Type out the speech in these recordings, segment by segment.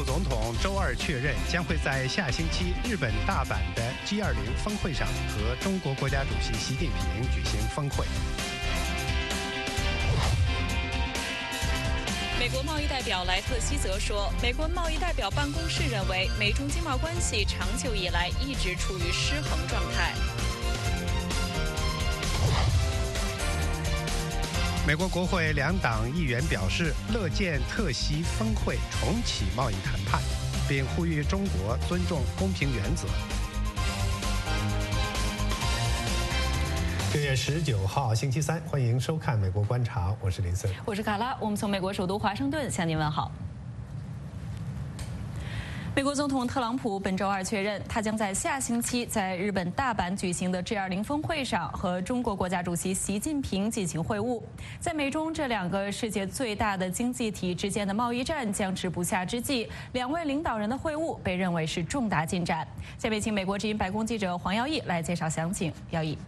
普总统周二确认，将会在下星期日本大阪的 G20 峰会上和中国国家主席习近平举行峰会。 美国贸易代表莱特希则说，美国贸易代表办公室认为，美中经贸关系长久以来一直处于失衡状态。 美国国会两党议员表示，乐见特席峰会重启贸易谈判，并呼吁中国尊重公平原则。6月19号星期三，欢迎收看《美国观察》，我是林森， 我是卡拉，我们从美国首都华盛顿向您问好。美国总统特朗普本周二确认，他将在下星期在日本大阪举行的 G20 峰会上和中国国家主席习近平进行会晤。在美中这两个世界最大的经济体之间的贸易战僵持不下之际，两位领导人的会晤被认为是重大进展。下面请美国之音白宫记者黄耀义来介绍详情。耀义。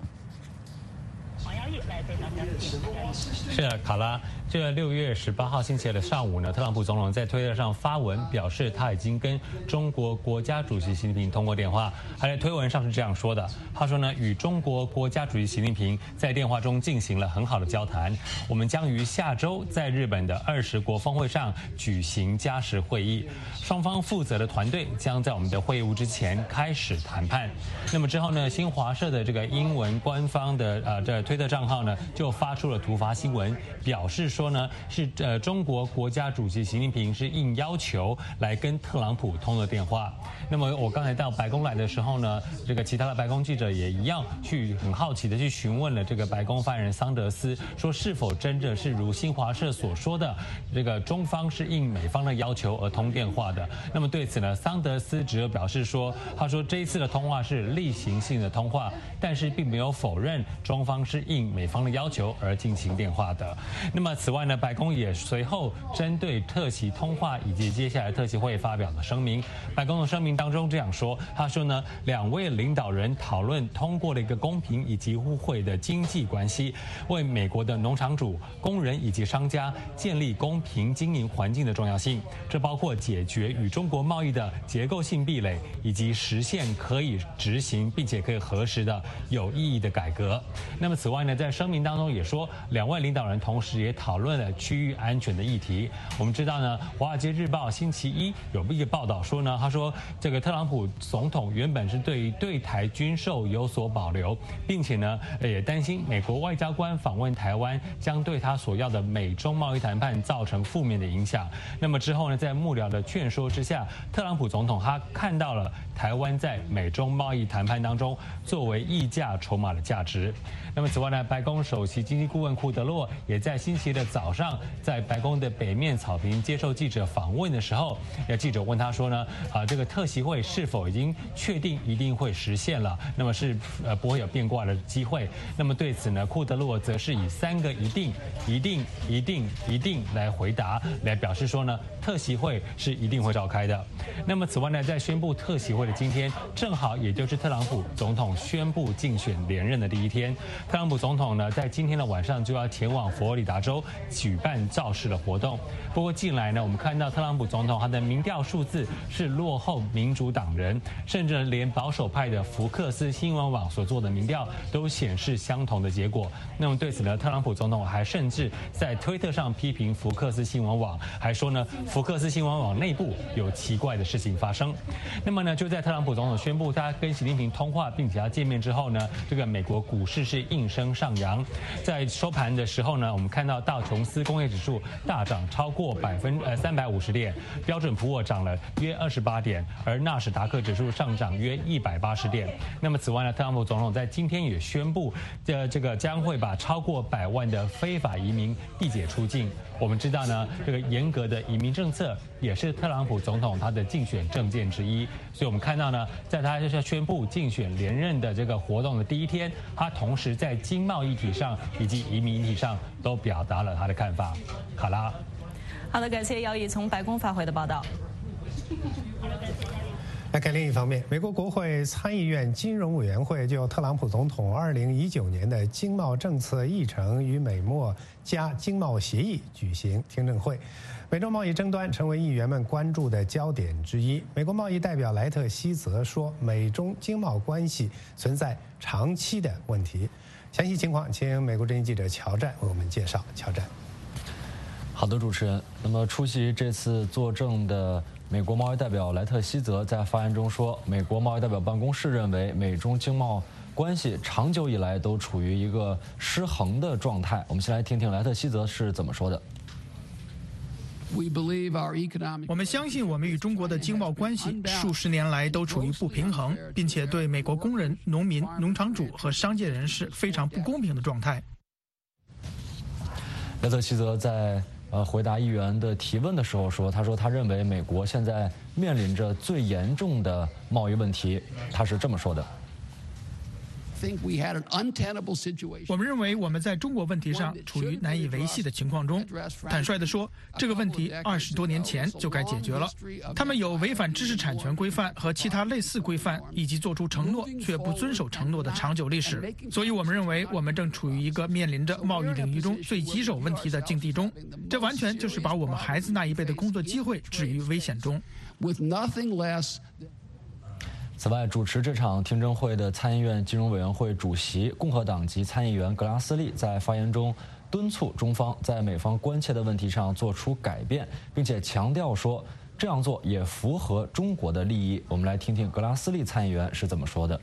是的，卡拉。这6月18号星期二的上午呢，特朗普总统在推特上发文表示，他已经跟中国国家主席习近平通过电话。他在推文上是这样说的：他说呢，与中国国家主席习近平在电话中进行了很好的交谈。我们将于下周在日本的20国峰会上举行加时会议，双方负责的团队将在我们的会晤之前开始谈判。那么之后呢，新华社的这个英文官方的这推特账号呢，就发出了突发新闻，表示说呢，是中国国家主席习近平是应要求来跟特朗普通了电话。那么我刚才到白宫来的时候呢，这个其他的白宫记者也一样去很好奇的去询问了这个白宫发言人桑德斯，说是否真的是如新华社所说的，这个中方是应美方的要求而通电话的。那么对此呢，桑德斯只有表示说，他说这一次的通话是例行性的通话，但是并没有否认中方是应美方的要求而进行电话的。那么此外呢，白宫也随后针对特席通话以及接下来特席会发表了声明。白宫的声明当中这样说，他说呢，两位领导人讨论通过了一个公平以及互惠的经济关系，为美国的农场主、工人以及商家建立公平经营环境的重要性。这包括解决与中国贸易的结构性壁垒，以及实现可以执行并且可以核实的有意义的改革。那么此外呢，在声明当中也说，两位领导人同时也讨论了区域安全的议题。我们知道呢，《华尔街日报》星期一有一个报道说呢，他说这个特朗普总统原本是对于对台军售有所保留，并且呢也担心美国外交官访问台湾将对他所要的美中贸易谈判造成负面的影响。那么之后呢，在幕僚的劝说之下，特朗普总统他看到了台湾在美中贸易谈判当中作为议价筹码的价值。那么此外呢，白宫首席经济顾问库德洛也在星期一的早上，在白宫的北面草坪接受记者访问的时候，记者问他说呢，这个特席会是否已经确定一定会实现了？那么是不会有变卦的机会。那么对此呢，库德洛则是以3个一定、一定、一定、一定来回答，来表示说呢，特席会是一定会召开的。那么此外呢，在宣布特席会的今天，正好也就是特朗普总统宣布竞选连任的第一天。特朗普总统呢，在今天的晚上就要前往佛罗里达州举办造势的活动。不过近来呢，我们看到特朗普总统他的民调数字是落后民主党人，甚至连保守派的福克斯新闻网所做的民调都显示相同的结果。那么对此呢，特朗普总统还甚至在推特上批评福克斯新闻网，还说呢，福克斯新闻网内部有奇怪的事情发生。那么呢，就在特朗普总统宣布他跟习近平通话并且要见面之后呢，这个美国股市是应声上扬。在收盘的时候呢，我们看到道琼斯工业指数大涨超过350点，标准普尔涨了约28点，而纳斯达克指数上涨约180点。那么此外呢，特朗普总统在今天也宣布，这个将会把超过100万的非法移民递解出境。我们知道呢，这个严格的移民政策也是特朗普总统他的竞选政见之一。所以我们看到呢，在他宣布竞选连任的这个活动的第一天，他同时在经贸议题上以及移民议题上都表达了他的看法。卡拉， 好的，感谢姚毅从白宫发回的报道。 来看另一方面，美国国会参议院金融委员会就特朗普总统2019年的经贸政策议程与美墨加经贸协议举行听证会。美中贸易争端成为议员们关注的焦点之一。美国贸易代表莱特希泽说，美中经贸关系存在长期的问题。详细情况，请美国之音记者乔战为我们介绍。乔战。 好的，主持人。那么出席这次作证的美国贸易代表莱特希泽在发言中说，美国贸易代表办公室认为美中经贸关系长久以来都处于一个失衡的状态。我们先来听听莱特希泽是怎么说的。 我们相信我们与中国的经贸关系数十年来都处于不平衡，并且对美国工人、农民、农场主和商界人士非常不公平的状态。 莱特希泽在回答议员的提问的时候说，他认为美国现在面临着最严重的贸易问题。他是这么说的。 我们认为我们在中国问题上处于难以维系的情况中。坦率地说，这个问题20多年前就该解决了。他们有违反知识产权规范和其他类似规范，以及做出承诺却不遵守承诺的长久历史。所以我们认为我们正处于一个面临着贸易领域中最棘手问题的境地中。这完全就是把我们孩子那一辈的工作机会置于危险中。 此外，主持这场听证会的参议院金融委员会主席共和党籍参议员格拉斯利在发言中敦促中方在美方关切的问题上做出改变，并且强调说这样做也符合中国的利益。我们来听听格拉斯利参议员是怎么说的。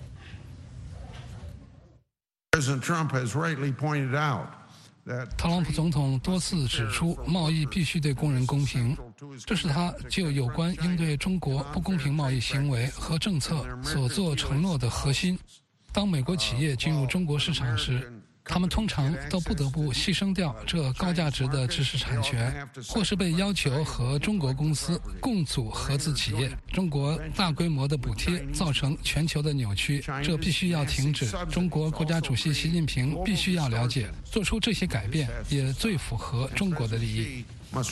President Trump has rightly pointed out 特朗普总统多次指出，贸易必须对工人公平，这是他就有关应对中国不公平贸易行为和政策所做承诺的核心。当美国企业进入中国市场时，他们通常都不得不牺牲掉这高价值的知识产权，或是被要求和中国公司共组合资企业。中国大规模的补贴造成全球的扭曲，这必须要停止。中国国家主席习近平必须要了解，做出这些改变也最符合中国的利益。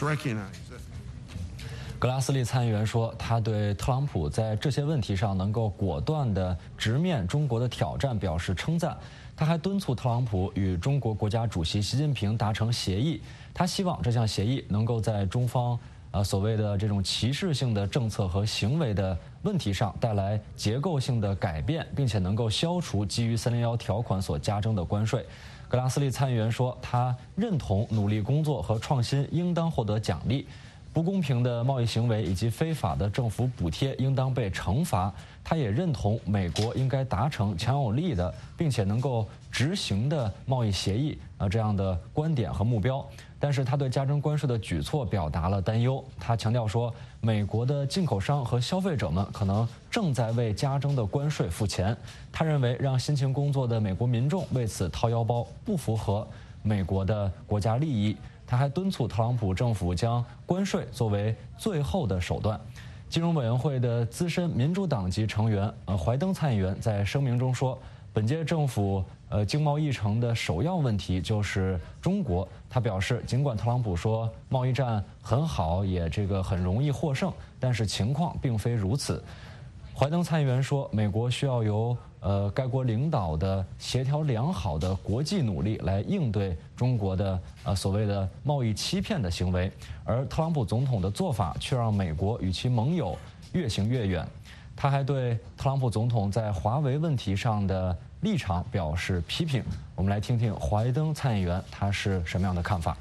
格拉斯利参议员说，他对特朗普在这些问题上能够果断地直面中国的挑战表示称赞。他还敦促特朗普与中国国家主席习近平达成协议，他希望这项协议能够在中方所谓的这种歧视性的政策和行为的问题上带来结构性的改变，并且能够消除基于301条款所加征的关税。格拉斯利参议员说，他认同努力工作和创新应当获得奖励，不公平的贸易行为以及非法的政府补贴应当被惩罚。他也认同美国应该达成强有力的并且能够执行的贸易协议这样的观点和目标。但是他对加征关税的举措表达了担忧。他强调说，美国的进口商和消费者们可能正在为加征的关税付钱。他认为让辛勤工作的美国民众为此掏腰包不符合美国的国家利益。他还敦促特朗普政府将关税作为最后的手段。金融委员会的资深民主党籍成员怀登参议员在声明中说，本届政府经贸议程的首要问题就是中国。他表示，尽管特朗普说贸易战很好，也很容易获胜，但是情况并非如此。怀登参议员说，美国需要由该国领导的协调良好的国际努力来应对中国的所谓的贸易欺骗的行为，而特朗普总统的做法却让美国与其盟友越行越远。他还对特朗普总统在华为问题上的立场表示批评。我们来听听怀登参议员他是什么样的看法。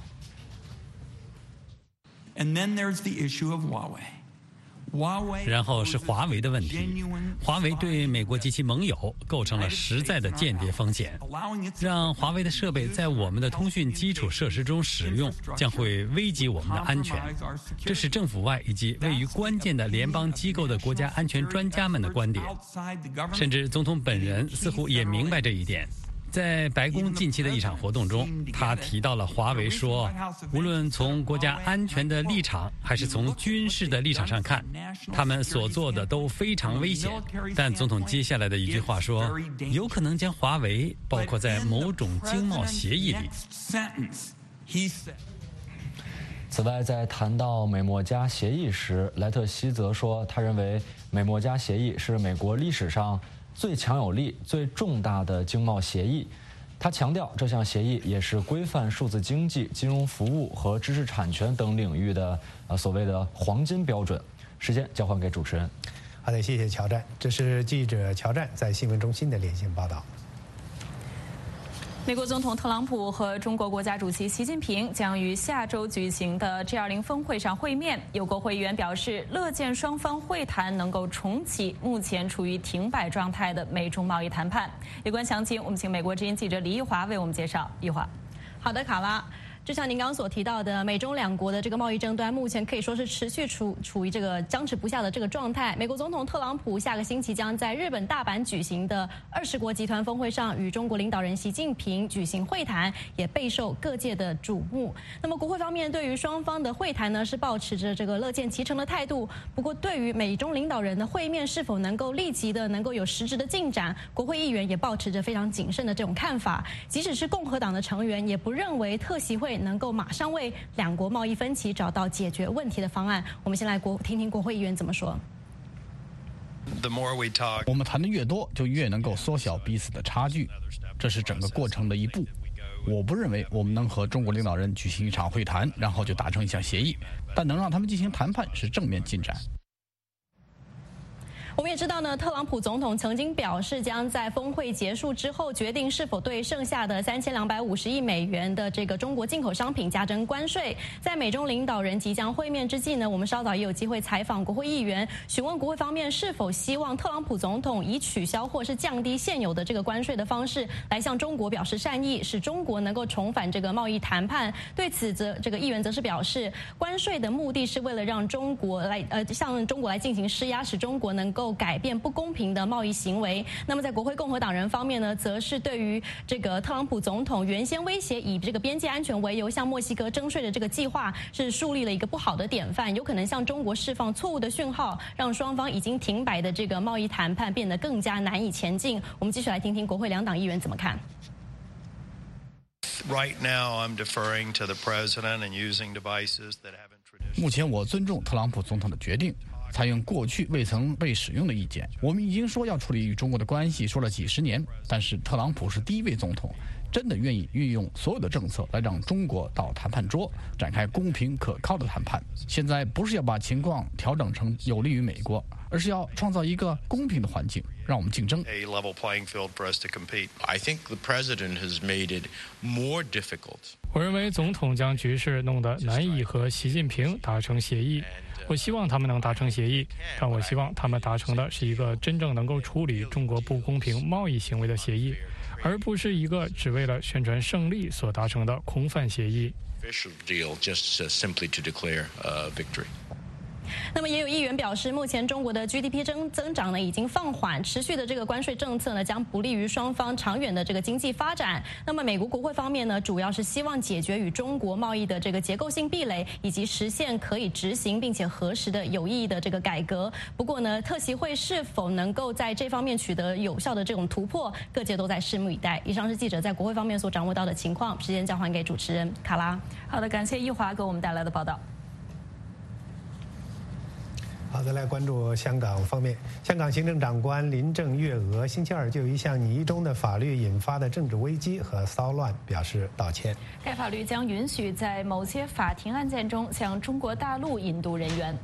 And then there's the issue of Huawei. 然后是华为的问题，华为对美国及其盟友构成了实在的间谍风险，让华为的设备在我们的通讯基础设施中使用，将会危及我们的安全。这是政府外以及位于关键的联邦机构的国家安全专家们的观点，甚至总统本人似乎也明白这一点。在白宫近期的一场活动中，他提到了华为，说无论从国家安全的立场还是从军事的立场上看，他们所做的都非常危险。但总统接下来的一句话说，有可能将华为包括在某种经贸协议里。 此外，在谈到美墨加协议时，莱特希泽说，他认为美墨加协议是美国历史上最强有力、最重大的经贸协议。他强调，这项协议也是规范数字经济、金融服务和知识产权等领域的所谓的黄金标准。时间交还给主持人。 好的，谢谢乔战。这是记者乔战在新闻中心的连线报道。 美国总统特朗普和中国国家主席习近平将于下周举行的 G20 峰会上会面。有国会议员表示，乐见双方会谈能够重启目前处于停摆状态的美中贸易谈判。有关详情，我们请美国之音记者李一华为我们介绍。一华， 好的，卡拉。就像您刚刚所提到的，美中两国的这个贸易争端目前可以说是持续处于这个僵持不下的这个状态。美国总统特朗普下个星期将在日本大阪举行的20国集团峰会上与中国领导人习近平举行会谈，也备受各界的瞩目。那么国会方面对于双方的会谈呢，是抱持着这个乐见其成的态度。不过对于美中领导人的会面是否能够立即的能够有实质的进展，国会议员也抱持着非常谨慎的这种看法。即使是共和党的成员，也不认为特席会能够马上为两国贸易分歧找到解决问题的方案。我们先来听听国会议员怎么说。 我们谈的越多，就越能够缩小彼此的差距，这是整个过程的一步。我不认为我们能和中国领导人举行一场会谈，然后就达成一项协议，但能让他们进行谈判是正面进展。 我们也知道呢，特朗普总统曾经表示，将在峰会结束之后决定是否对剩下的3250亿美元的这个中国进口商品加征关税。在美中领导人即将会面之际呢，我们稍早也有机会采访国会议员，询问国会方面是否希望特朗普总统以取消或是降低现有的这个关税的方式来向中国表示善意，使中国能够重返这个贸易谈判。对此这个议员则是表示，关税的目的是为了让中国向中国来进行施压，使中国能够改变不公平的贸易行为。那么在国会共和党人方面呢，则是对于这个特朗普总统原先威胁以这个边界安全为由向墨西哥征税的这个计划，是树立了一个不好的典范，有可能向中国释放错误的讯号，让双方已经停摆的这个贸易谈判变得更加难以前进。我们继续来听听国会两党议员怎么看。 目前我尊重特朗普总统的决定，采用过去未曾被使用的意见。我们已经说要处理与中国的关系，说了几十年，但是特朗普是第一位总统，真的愿意运用所有的政策来让中国到谈判桌展开公平可靠的谈判。现在不是要把情况调整成有利于美国，而是要创造一个公平的环境，让我们竞争。 我认为总统将局势弄得难以和习近平达成协议。我希望他们能达成协议，但我希望他们达成的是一个真正能够处理中国不公平贸易行为的协议，而不是一个只为了宣传胜利所达成的空泛协议。 那么也有议员表示，目前中国的 GDP 增长呢已经放缓，持续的这个关税政策呢将不利于双方长远的这个经济发展。那么美国国会方面呢，主要是希望解决与中国贸易的这个结构性壁垒，以及实现可以执行并且核实的有意义的这个改革。不过呢，特席会是否能够在这方面取得有效的这种突破，各界都在拭目以待。以上是记者在国会方面所掌握到的情况，时间交还给主持人卡拉。 好的，感谢一华给我们带来的报道。 好的，来关注香港方面。香港行政长官林郑月娥星期二就一项拟议中的法律引发的政治危机和骚乱表示道歉。 该法律将允许在某些法庭案件中向中国大陆引渡人员。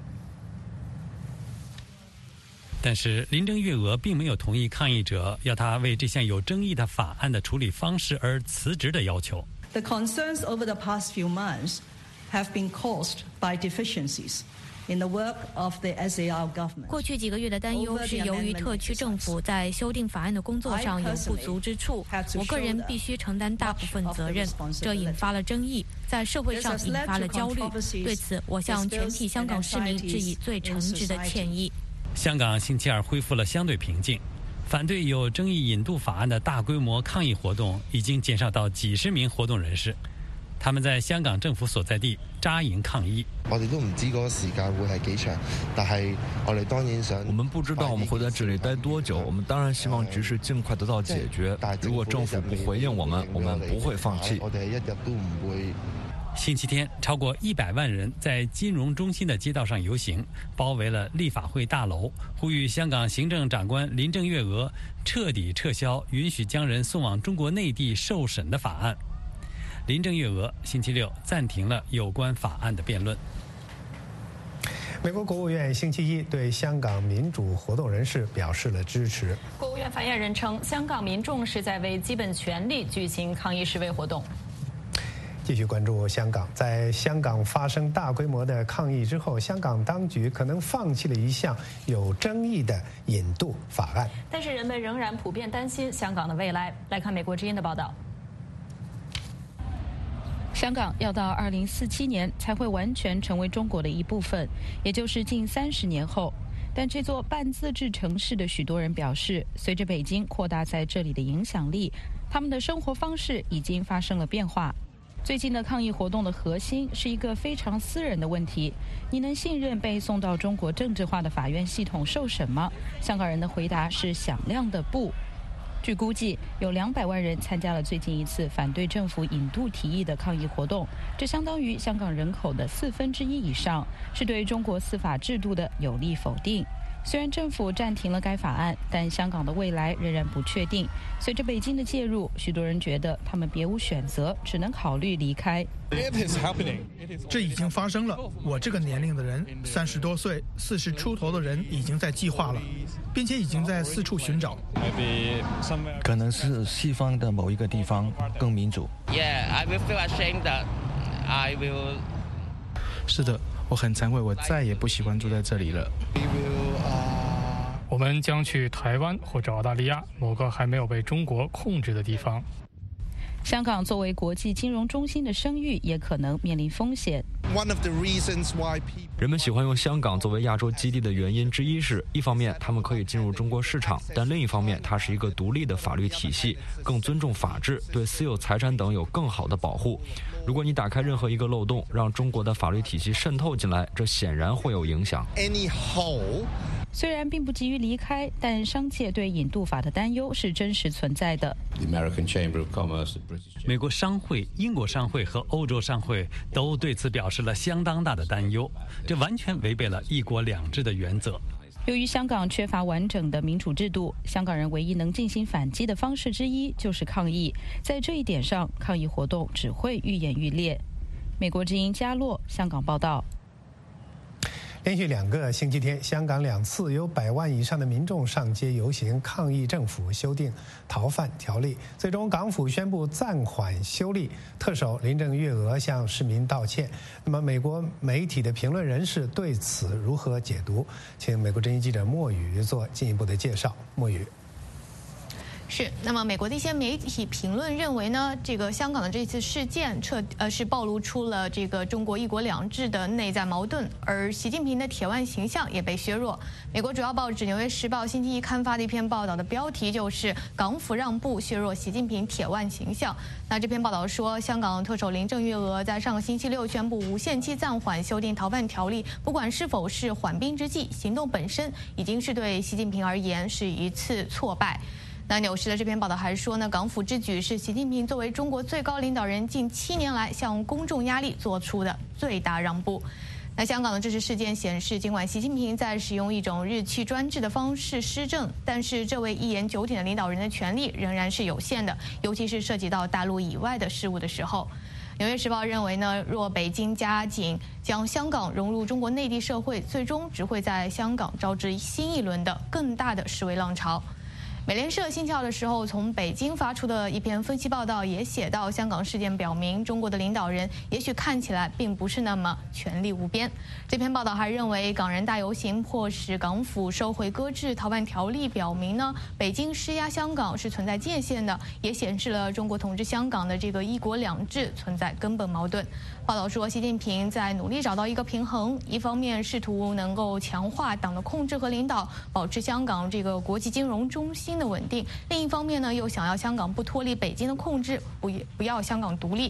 但是林郑月娥并没有同意抗议者要她为这项有争议的法案的处理方式而辞职的要求。 The concerns over the past few months have been caused by deficiencies in the work of the SAR government. 过去几个月的担忧是由于特区政府在修订法案的工作上有不足之处，我个人必须承担大部分责任，这引发了争议，在社会上引发了焦虑。对此，我向全体香港市民致以最诚挚的歉意。 香港星期二恢复了相对平静，反对有争议引渡法案的大规模抗议活动已经减少到几十名活动人士。他们在香港政府所在地扎营抗议。 我哋都唔知嗰個時間會係幾長，但係我哋當然想。 我們不知道我們會在這裡待多久，我們當然希望局勢盡快得到解決。如果政府不回應我們，我們不會放棄。 我哋一日都唔會星期天，超过100万人在金融中心的街道上游行，包围了立法会大楼，呼吁香港行政长官林郑月娥彻底撤销允许将人送往中国内地受审的法案。林郑月娥星期六暂停了有关法案的辩论。 美国国务院星期一对香港民主活动人士表示了支持。 国务院发言人称，香港民众是在为基本权利举行抗议示威活动。 继续关注香港，在香港发生大规模的抗议之后，香港当局可能放弃了一项有争议的引渡法案。 但是人们仍然普遍担心香港的未来。来看美国之音的报道。香港要到2047年才会完全成为中国的一部分，也就是近30年后。但这座半自治城市的许多人表示，随着北京扩大在这里的影响力，他们的生活方式已经发生了变化。最近的抗议活动的核心是一个非常私人的问题：你能信任被送到中国政治化的法院系统受审吗？香港人的回答是响亮的不。据估计，有200万人参加了最近一次反对政府引渡提议的抗议活动，这相当于香港人口的1/4以上，是对中国司法制度的有力否定。虽然政府暂停了该法案，但香港的未来仍然不确定。随着北京的介入，许多人觉得他们别无选择，只能考虑离开。 这已经发生了。我这个年龄的人，30多岁、40出头的人已经在计划了，并且已经在四处寻找。 可能是西方的某一个地方更民主。 是的。我很惭愧，我再也不喜欢住在这里了。 我们将去台湾或者澳大利亚某个还没有被中国控制的地方。 香港作为国际金融中心的声誉也可能面临风险。 人们喜欢用香港作为亚洲基地的原因之一是，一方面他们可以进入中国市场，但另一方面它是一个独立的法律体系，更尊重法治，对私有财产等有更好的保护。如果你打开任何一个漏洞，让中国的法律体系渗透进来，这显然会有影响。 虽然并不急于离开，但商界对引渡法的担忧是真实存在的。 美国商会、英国商会和欧洲商会都对此表示了相当大的担忧，这完全违背了一国两制的原则。 由于香港缺乏完整的民主制度，香港人唯一能进行反击的方式之一就是抗议。在这一点上，抗议活动只会愈演愈烈。美国之音加洛香港报道。 连续2个星期天，香港2次有100万以上的民众上街游行，抗议政府修订逃犯条例。最终，港府宣布暂缓修例，特首林郑月娥向市民道歉。那么，美国媒体的评论人士对此如何解读？请美国之音记者莫宇做进一步的介绍。莫宇。 是，那么美国的一些媒体评论认为呢，这个香港的这次事件是暴露出了这个中国一国两制的内在矛盾，而习近平的铁腕形象也被削弱。美国主要报纸《纽约时报》星期一刊发的一篇报道的标题就是“港府让步削弱习近平铁腕形象”。那这篇报道说，香港特首林郑月娥在上个星期六宣布无限期暂缓修订逃犯条例，不管是否是缓兵之计，行动本身已经是对习近平而言是一次挫败。那纽时的这篇报道还说呢，港府之举是习近平作为中国最高领导人近7年来向公众压力做出的最大让步。那香港的这次事件显示，尽管习近平在使用一种日期专制的方式施政，但是这位一言九鼎的领导人的权力仍然是有限的，尤其是涉及到大陆以外的事务的时候。纽约时报认为呢，若北京加紧将香港融入中国内地社会，最终只会在香港招致新一轮的更大的示威浪潮。美联社星期二的时候从北京发出的一篇分析报道也写到，香港事件表明中国的领导人也许看起来并不是那么权力无边。这篇报道还认为，港人大游行迫使港府收回搁置逃犯条例，表明呢北京施压香港是存在界限的，也显示了中国统治香港的这个一国两制存在根本矛盾。报道说，习近平在努力找到一个平衡，一方面试图能够强化党的控制和领导，保持香港这个国际金融中心的稳定，另一方面呢又想要香港不脱离北京的控制，不要香港独立。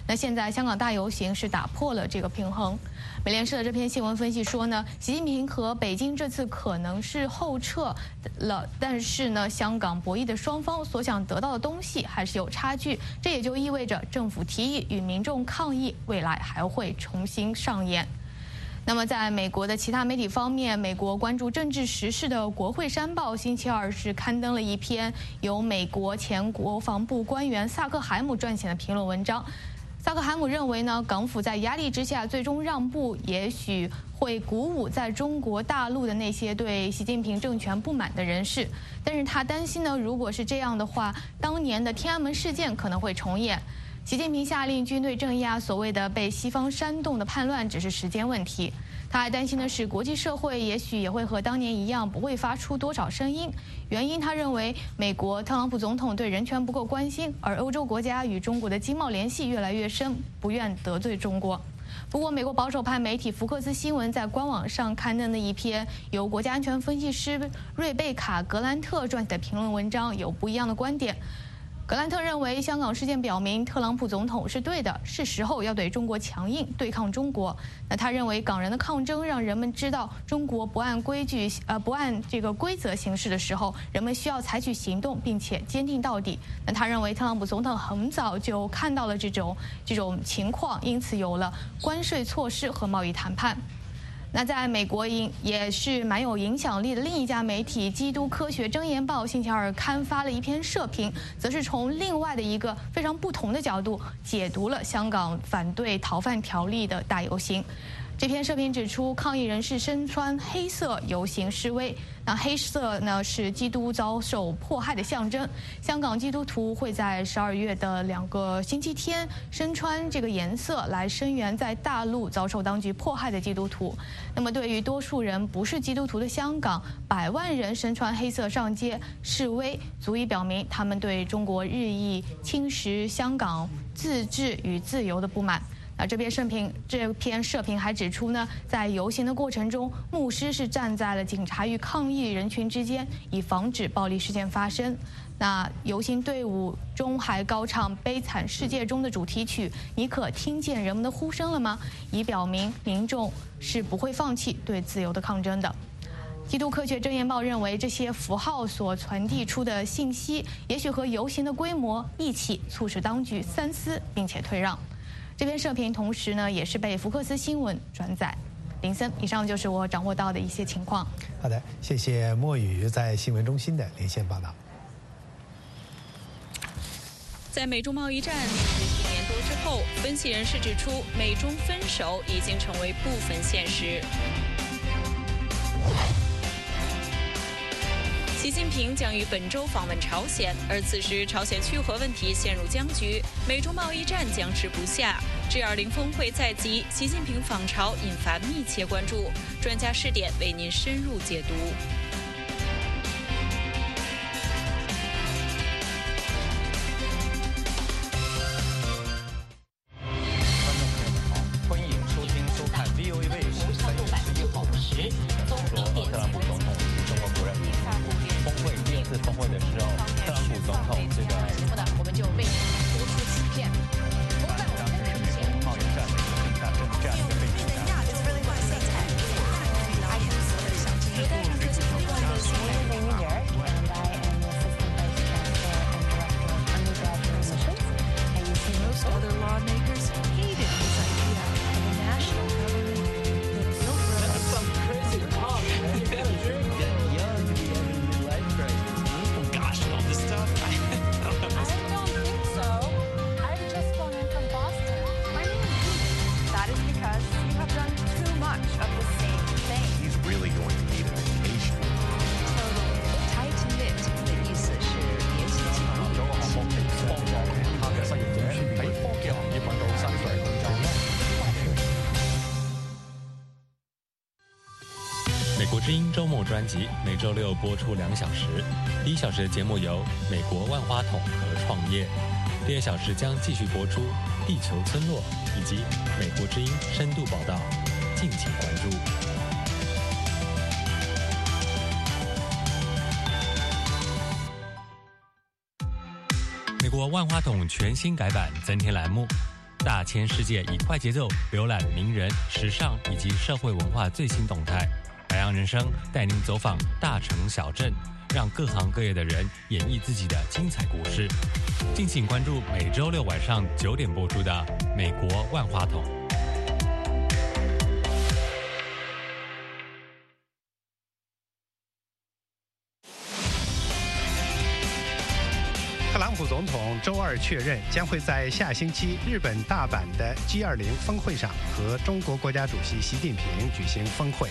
那现在香港大游行是打破了这个平衡。美联社的这篇新闻分析说呢，习近平和北京这次可能是后撤了，但是呢，香港博弈的双方所想得到的东西还是有差距，这也就意味着政府提议与民众抗议未来还会重新上演。那么，在美国的其他媒体方面，美国关注政治时事的《国会山报》星期二是刊登了一篇由美国前国防部官员萨克海姆撰写的评论文章。萨克海姆认为呢，港府在压力之下最终让步，也许会鼓舞在中国大陆的那些对习近平政权不满的人士。但是他担心呢，如果是这样的话，当年的天安门事件可能会重演。习近平下令军队镇压所谓的被西方煽动的叛乱，只是时间问题。他还担心的是，国际社会也许也会和当年一样，不会发出多少声音。原因他认为，美国特朗普总统对人权不够关心，而欧洲国家与中国的经贸联系越来越深，不愿得罪中国。不过，美国保守派媒体福克斯新闻在官网上刊登的一篇由国家安全分析师瑞贝卡·格兰特撰写的评论文章有不一样的观点。格兰特认为，香港事件表明特朗普总统是对的，是时候要对中国强硬，对抗中国。那他认为，港人的抗争让人们知道，中国不按规则行事的时候，人们需要采取行动，并且坚定到底。那他认为，特朗普总统很早就看到了这种情况，因此有了关税措施和贸易谈判。那在美国也是蛮有影响力的另一家媒体《基督科学箴言报》星期二刊发了一篇社评，则是从另外的一个非常不同的角度解读了香港反对逃犯条例的大游行。这篇社评指出，抗议人士身穿黑色游行示威，那黑色呢是基督遭受迫害的象征。香港基督徒会在12月的2个星期天身穿这个颜色来声援在大陆遭受当局迫害的基督徒。那么对于多数人不是基督徒的香港，100万人身穿黑色上街示威，足以表明他们对中国日益侵蚀香港自治与自由的不满。这篇社评还指出呢，在游行的过程中，牧师是站在了警察与抗议人群之间，以防止暴力事件发生。那游行队伍中还高唱《悲惨世界》中的主题曲，你可听见人们的呼声了吗？以表明民众是不会放弃对自由的抗争的。基督科学箴言报认为，这些符号所传递出的信息，也许和游行的规模一起促使当局三思，并且退让。这篇社评同时呢，也是被福克斯新闻转载。林森，以上就是我掌握到的一些情况。 好的，谢谢莫宇在新闻中心的连线报道。 在美中贸易战1年多之后，分析人士指出，美中分手已经成为部分现实。习近平将于本周访问朝鲜，而此时朝鲜去核问题陷入僵局，美中贸易战僵持不下。G20 峰会在即，习近平访朝引发密切关注。专家视点为您深入解读。 欢迎收听收看 VOA 卫视3月11号特朗普总统与中国国人峰会第2次峰会的时候，特朗普总统这个节目呢，我们就为您播出此片。当时是美国贸易战大争这样一个背景下。美国之音周末专辑每周6播出2小时，第1小时的节目由美国万花筒和创业，第2小时将继续播出地球村落以及美国之音深度报道，敬请关注。美国万花筒全新改版增添栏目， 大千世界以快节奏浏览名人、时尚以及社会文化最新动态。百样人生带您走访大城小镇，让各行各业的人演绎自己的精彩故事。敬请关注每周六晚上9点播出的《美国万花筒》。 特朗普总统周二确认，将会在下星期日本大阪的 G20 峰会上和中国国家主席习近平举行峰会。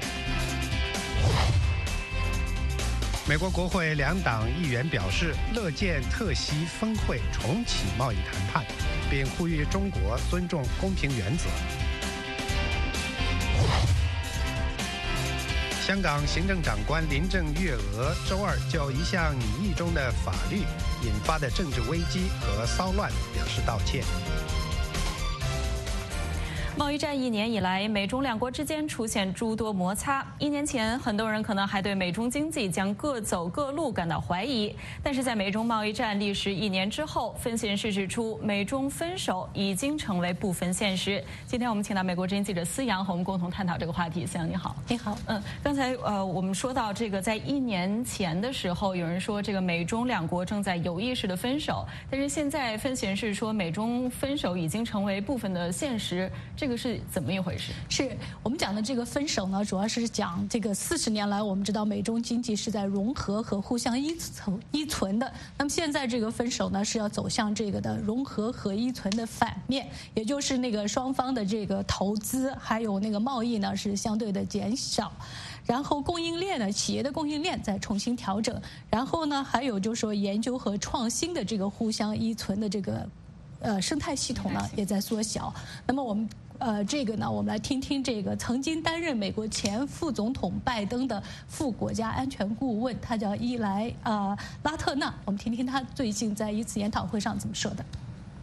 美国国会两党议员表示，乐见特西峰会重启贸易谈判，并呼吁中国尊重公平原则。香港行政长官林郑月娥周二就一项拟议中的法律引发的政治危机和骚乱表示道歉。 贸易战1年以来，美中两国之间出现诸多摩擦。1年前，很多人可能还对美中经济将各走各路感到怀疑，但是在美中贸易战历时1年之后，分析人士指出，美中分手已经成为部分现实。今天我们请到美国之音记者思阳和我们共同探讨这个话题。思阳你好。 你好。 刚才我们说到这个，在1年前的时候，有人说这个美中两国正在有意识的分手，但是现在分析人士说，美中分手已经成为部分的现实。这个是怎么一回事？ 是我们讲的这个分手呢，主要是讲这个40年来，我们知道美中经济是在融合和互相依存的。那么现在这个分手呢，是要走向这个的融合和依存的反面，也就是那个双方的这个投资还有那个贸易呢是相对的减少。然后供应链呢，企业的供应链再重新调整。然后呢，还有就是说研究和创新的这个互相依存的这个生态系统呢也在缩小。那么我们这个呢，我们来听听这个曾经担任美国前副总统拜登的副国家安全顾问，他叫伊莱拉特纳，我们听听他最近在一次研讨会上怎么说的。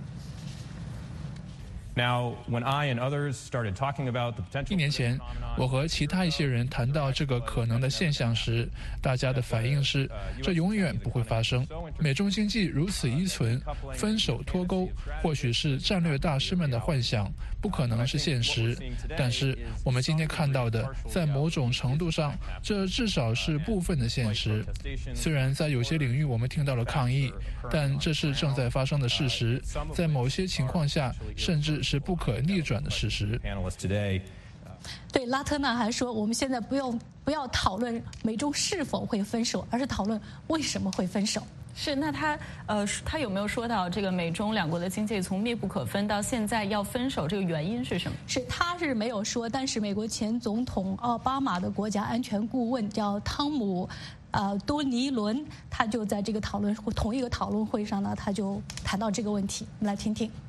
1年前，我和其他一些人谈到这个可能的现象时，大家的反应是，这永远不会发生。美中经济如此依存，分手脱钩，或许是战略大师们的幻想，不可能是现实。但是我们今天看到的，在某种程度上，这至少是部分的现实。虽然在有些领域我们听到了抗议，但这是正在发生的事实，在某些情况下，甚至是不可逆转的事实。 对，拉特纳还说，我们现在不要讨论美中是否会分手，而是讨论为什么会分手。 是，那他有没有说到这个美中两国的经济从密不可分到现在要分手，这个原因是什么？ 是，他是没有说，但是美国前总统奥巴马的国家安全顾问叫汤姆多尼伦，他就在这个同一个讨论会上呢，他就谈到这个问题，我们来听听。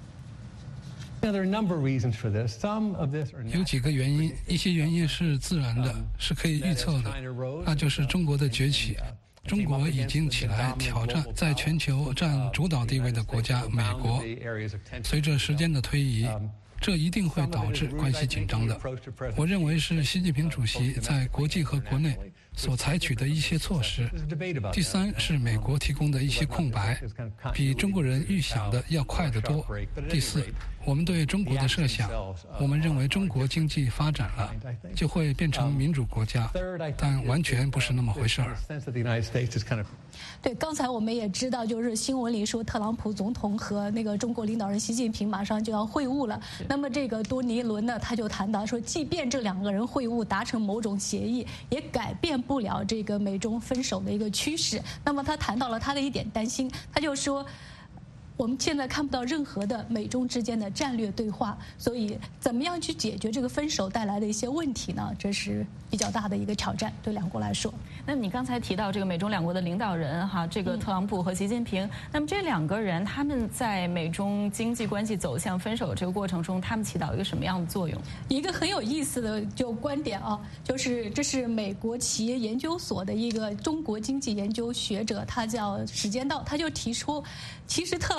有几个原因，一些原因是自然的，是可以预测的，那就是中国的崛起。中国已经起来挑战在全球占主导地位的国家美国。随着时间的推移，这一定会导致关系紧张的。我认为是习近平主席在国际和国内所采取的一些措施。第三是美国提供的一些空白，比中国人预想的要快得多。第四，我们对中国的设想，我们认为中国经济发展了，就会变成民主国家，但完全不是那么回事儿。 对，刚才我们也知道，就是新闻里说特朗普总统和那个中国领导人习近平马上就要会晤了。那么这个多尼伦呢，他就谈到说，即便这两个人会晤达成某种协议，也改变不了这个美中分手的一个趋势。那么他谈到了他的一点担心，他就说，我们现在看不到任何的美中之间的战略对话，所以怎么样去解决这个分手带来的一些问题呢？这是比较大的一个挑战，对两国来说。 那你刚才提到这个美中两国的领导人哈，这个特朗普和习近平，那么这两个人他们在美中经济关系走向分手这个过程中，他们起到一个什么样的作用？ 一个很有意思的观点啊，就是这是美国企业研究所的一个中国经济研究学者，他叫史坚道，他就提出，其实特朗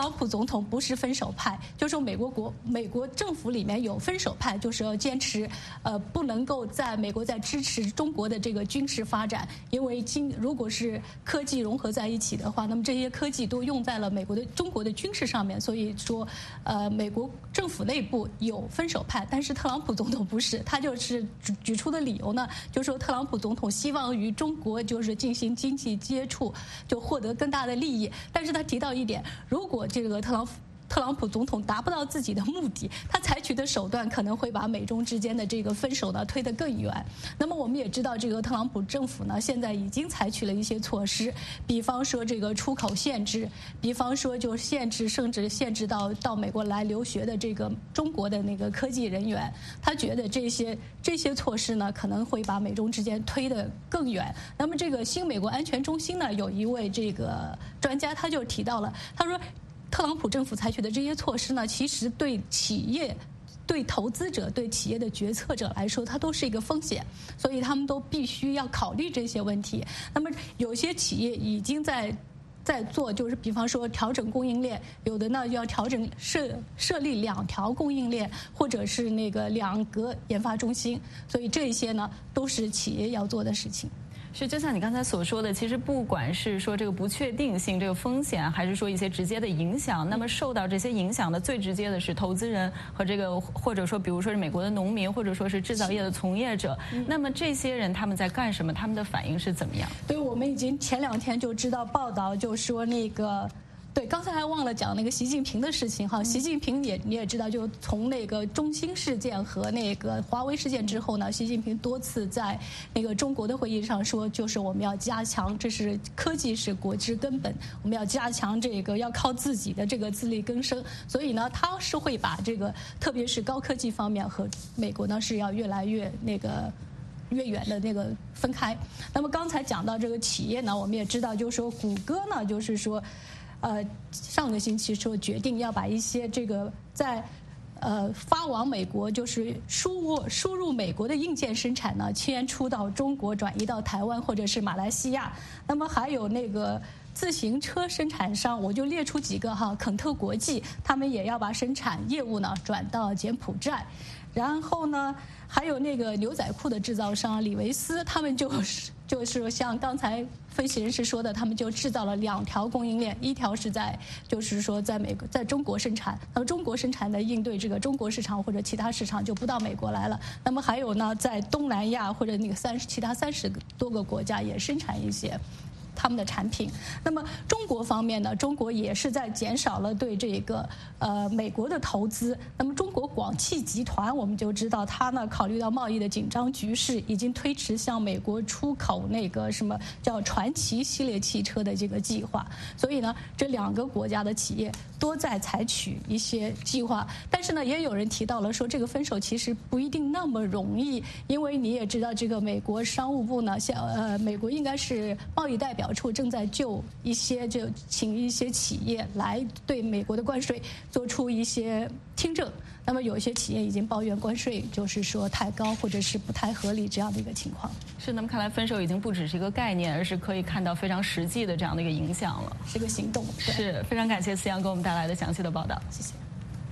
朗普总统不是分手派，就是说美国政府里面有分手派，就是要坚持不能够在美国在支持中国的这个军事发展，因为如果是科技融合在一起的话，那么这些科技都用在了中国的军事上面，所以说美国政府内部有分手派，但是特朗普总统不是，他就是举出的理由呢，就是说特朗普总统希望与中国就是进行经济接触，就获得更大的利益。但是他提到一点，如果这个特朗普总统达不到自己的目的，他采取的手段可能会把美中之间的这个分手呢推得更远。那么我们也知道，这个特朗普政府呢现在已经采取了一些措施，比方说这个出口限制，比方说就甚至限制到美国来留学的这个中国的那个科技人员。他觉得这些措施呢可能会把美中之间推得更远。那么这个新美国安全中心呢有一位这个专家他就提到了，他说，特朗普政府采取的这些措施呢，其实对企业、对投资者、对企业的决策者来说，它都是一个风险，所以他们都必须要考虑这些问题。那么有些企业已经在做，就是比方说调整供应链，有的呢要调整设立2条供应链，或者是那个2个研发中心，所以这些呢都是企业要做的事情。 是，就像你刚才所说的，其实不管是说这个不确定性、这个风险，还是说一些直接的影响，那么受到这些影响的最直接的是投资人和这个，或者说比如说是美国的农民，或者说是制造业的从业者。那么这些人他们在干什么？他们的反应是怎么样？ 对，我们已经前2天就知道报道，就说那个。对，刚才还忘了讲那个习近平的事情哈。习近平你也知道，就从那个中兴事件和那个华为事件之后呢，习近平多次在那个中国的会议上说，就是我们要加强，这是科技是国之根本，我们要加强这个要靠自己的这个自力更生。所以呢，他是会把这个特别是高科技方面和美国呢是要越来越越远的那个分开。那么刚才讲到这个企业呢，我们也知道，就是说谷歌呢，就是说。上个星期说决定要把一些这个在发往美国，就是输入美国的硬件生产呢，迁出到中国，转移到台湾或者是马来西亚。那么还有那个自行车生产商，我就列出几个哈，肯特国际，他们也要把生产业务呢转到柬埔寨。然后呢，还有那个牛仔裤的制造商李维斯，他们就是像刚才分析人士说的，他们就制造了2条供应链，一条是就是说在中国生产，那么中国生产的应对这个中国市场或者其他市场就不到美国来了。那么还有呢，在东南亚或者那个其他30多个国家也生产一些他们的产品。那么中国方面呢，中国也是在减少了对这个美国的投资。那么中国广汽集团，我们就知道它呢考虑到贸易的紧张局势，已经推迟向美国出口那个什么叫传祺系列汽车的这个计划。所以呢，这2个国家的企业都在采取一些计划。但是呢，也有人提到了说，这个分手其实不一定那么容易，因为你也知道，这个美国商务部呢，美国应该是贸易代表处正在就请一些企业来对美国的关税做出一些听证。那么有一些企业已经抱怨关税就是说太高或者是不太合理这样的一个情况。 是，那么看来分手已经不只是一个概念，而是可以看到非常实际的这样的一个影响了， 是个行动。 是，非常感谢思阳给我们带来的详细的报道，谢谢。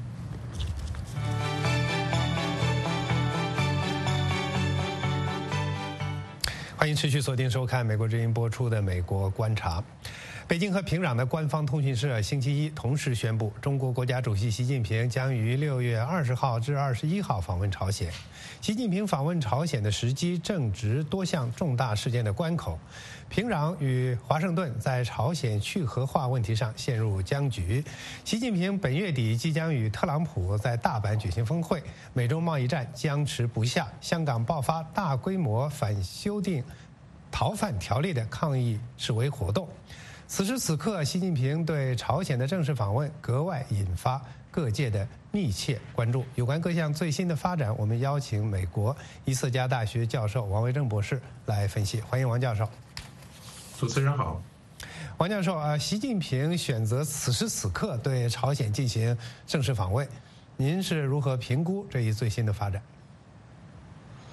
欢迎持续锁定收看美国之音播出的《美国观察》。北京和平壤的官方通讯社星期一同时宣布，中国国家主席习近平将于6月20号至21号访问朝鲜。习近平访问朝鲜的时机正值多项重大事件的关口，平壤与华盛顿在朝鲜去核化问题上陷入僵局。习近平本月底即将与特朗普在大阪举行峰会，美中贸易战僵持不下，香港爆发大规模反修订逃犯条例的抗议示威活动。此时此刻，习近平对朝鲜的正式访问格外引发各界的密切关注。有关各项最新的发展，我们邀请美国伊瑟加大学教授王维正博士来分析。欢迎王教授。 主持人好。 王教授，习近平选择此时此刻对朝鲜进行正式访问，您是如何评估这一最新的发展？